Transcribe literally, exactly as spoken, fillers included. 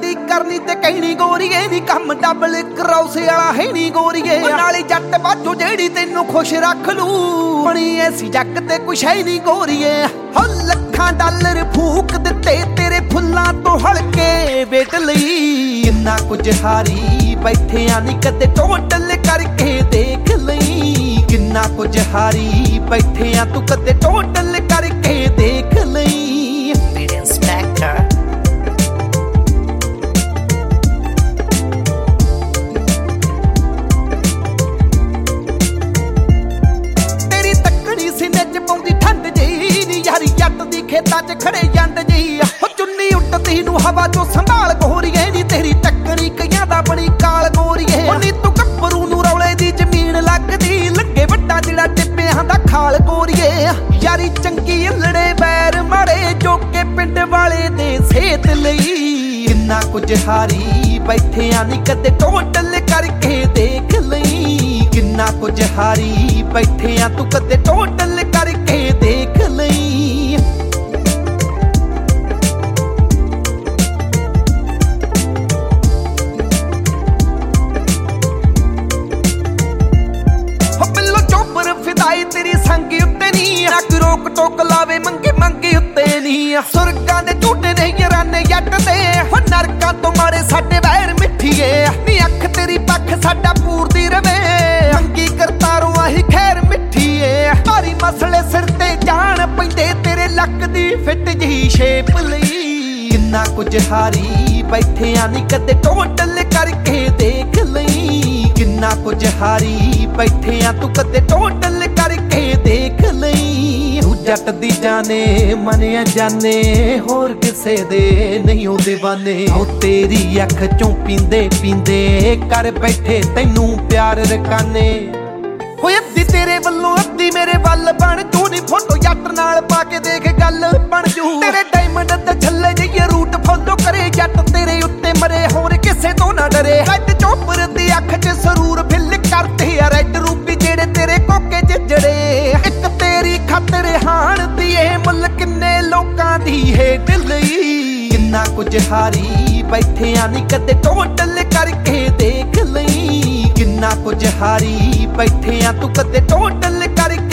ਸਾਡੀ ਕਰਨੀ ਤੇ ਕਹਿਣੀ ਗੋਰੀਏ ਨੀ ਕੰਮ ਡਬਲ ਕਰੌਸ ਵਾਲਾ ਹੈ ਨੀ ਗੋਰੀਏ ਨਾਲੇ ਜੱਟ ਬਾਜੋ ਜਿਹੜੀ ਤੈਨੂੰ ਖੁਸ਼ ਰੱਖ ਲੂ ਬਣੀ ਐਸੀ ਜੱਗ ਤੇ ਕੁਛ ਹੈ ਨੀ ਗੋਰੀਏ ਹੋ ਲੱਖਾਂ ਡਾਲਰ ਫੂਕ ਦਿੱਤੇ ਤੇਰੇ ਫੁੱਲਾਂ ਤੋਂ ਹਲਕੇ ਵੇਟ ਲਈ ਕਿੰਨਾ ਕੁਝ ਹਾਰੀ ਬੈਠਿਆ ਨੀ ਕਦੇ ਟੋਟਲ ਕਰਕੇ ਦੇਖ ਲਈ ਕਿੰਨਾ ਕੁਝ ਹਾਰੀ ਬੈਠਿਆ ਤੂੰ ਕਦੇ ਟੋਟਲ ਕਰਕੇ ਦੇਖ ਲਈ Beat Inspector ਤੇਰੀ ਤੱਕਣੀ ਸੀਨੇ ਚ ਪਾਉਂਦੀ ਠੰਡ ਜਿਹੀ ਨੀ ਯਾਰੀ ਜੱਟ ਦੀ ਖੇਤਾਂ ਚ ਖੜੇ ਜੰਡ ਜਿਹੀ ਹੋ ਚੁੰਨੀ ਉੱਡਦੀ ਨੂੰ ਹਵਾ ਚੋਂ ਸੰਭਾਲ ਗੋਰੀਏ ਨੀ ਤੇਰੀ ਟੱਕਣੀ ਕਈਆਂ ਦਾ ਬਣੀ ਕਾਲ ਗੋਰੀਏ ਨੀ ਤੂੰ ਗੱਭਰੂ ਨੂੰ ਰੌਲੇ ਦੀ ਜ਼ਮੀਨ ਲੱਗਦੀ ਲੱਗੇ ਵੱਡਾ ਜਿਹੜਾ ਟਿੱਪਿਆਂ ਦਾ ਖਾਲ ਗੋਰੀਏ ਯਾਰੀ ਚੰਗੀ ਲੜੇ ਬੈਰ ਮਾੜੇ ਜੋ ਕੇ ਪਿੰਡ ਵਾਲੇ ਦੇ ਸੇਤ ਲਈ ਕਿੰਨਾ ਕੁਝ ਹਾਰੀ ਬੈਠਿਆ ਨੀ ਕਦੇ ਟੋਟਲ ਕਰਕੇ ਦੇਖ ਲਈ ਕਿੰਨਾ ਕੁਝ ਹਾਰੀ ਬੈਠਿਆ ਤੂੰ ਕਦੇ ਟੋਟਲ ਕਰਕੇ ਦੇਖ ਲਈ ਹੋ ਬਿੱਲੋ ਚੋਬਰ ਫਿਦਾਈ ਤੇਰੀ ਸੰਗ ਉੱਤੇ ਨੀ ਰੱਖ ਰੋਕ ਟੋਕ ਲਾਵੇ ਮੰਗੇ ਮੰਗੇ ਉੱਤੇ ਨੀ ਸੁਰਗਾਂ ਦੇ ਝੂਟੇ ਨੇ ਯਾਰਾਨੇ ਜੱਟ ਦੇ ਹੋ ਨਰਕਾਂ ਤੋਂ ਮਾਰੇ ਸਾਡੇ ਵੈਰ ਮਿੱਠੀਏ ਨੀ ਅੱਖ ਤੇਰੀ ਪੱਖ ਸਾਡਾ ਪੂਰਦੀ ਰਵੇ ਮੰਗੀ ਕਰਤਾਰੋਂ ਆਹੀ ਖੈਰ ਮਿੱਠੀਏ ਭਾਰੀ ਮਸਲੇ ਸਿਰ ਤੇ ਜਾਣ ਪੈਂਦੇ ਤੇਰੇ ਲੱਕ ਦੀ ਫਿੱਟ ਜਿਹੀ ਸ਼ੇਪ ਲਈ ਕਿੰਨਾ ਕੁਝ ਹਾਰੀ ਬੈਠਿਆ ਨੀ ਕਦੇ ਟੋਟਲ ਕਰਕੇ ਦੇਖ ਲਈ ਕਿੰਨਾ ਕੁਝ ਹਾਰੀ ਬੈਠਿਆ ਤੂੰ ਕਦੇ ਟੋਟਲ ਕਰਕੇ ਦੇਖ ਲਈ ਤੂੰ ਜੱਟ ਦੀ ਜਾਣੇ ਮੰਨਿਆ ਜਾਣੇ ਹੋਰ ਕਿਸੇ ਦੇ ਨਹੀਂ ਉਹ دیਵਾਨੇ ਉਹ ਤੇਰੀ ਅੱਖ ਚੋਂ ਪੀਂਦੇ ਪੀਂਦੇ ਕਰ ਬੈਠੇ ਤੈਨੂੰ ਪਿਆਰ ਰਕਾਨੇ ਹੋਏ ਅੱਧੀ ਤੇਰੇ ਵੱਲੋਂ ਅੱਧੀ ਮੇਰੇ ਵੱਲ ਬਣ ਤੂੰ ਨੀ ਫੋਟੋ ਜੱਟ ਨਾਲ ਪਾ ਕੇ ਦੇਖ ਗੱਲ ਬਣ ਜੂ ਤੇਰੇ ਡਾਇਮੰਡ ਤੇ ਛੱਲੇ ਜਿਹੇ ਰੂਟ ਫੋਲੋ ਕਰੇ ਜੱਟ ਤੇਰੇ ਉੱਤੇ ਮਰੇ ਹੋਰ ਕਿਸੇ ਤੋਂ ਨਾ ਡਰੇ ਰੈਡ ਚੋਪਰ ਦੀ ਅੱਖ 'ਚ ਸਰੂਰ ਫਿੱਲ ਕਰਦੇ ਆ ਰੈਡ ਰੂਪੀ ਜਿਹੜੇ ਤੇਰੇ ਕੋਕੇ ਜਿਹੜੇ ਇੱਕ ਤੇਰੀ ਖਾਤਰ ਹਾਣ ਦੀ ਇਹ ਮੁੱਲ ਕਿੰਨੇ ਲੋਕਾਂ ਦੀ ਹੇਠ ਲਈ ਕਿੰਨਾ ਕੁਝ ਹਾਰੀ ਬੈਠਿਆ ਨੀ ਕਦੇ ਟੋਟਲ ਕਰਕੇ ਦੇਖ ਲਈ ਕਿੰਨਾ ਕੁਝ ਹਾਰੀ ਬੈਠਿਆ ਤੂੰ ਕਦੇ ਟੋਟਲ ਕਰਕੇ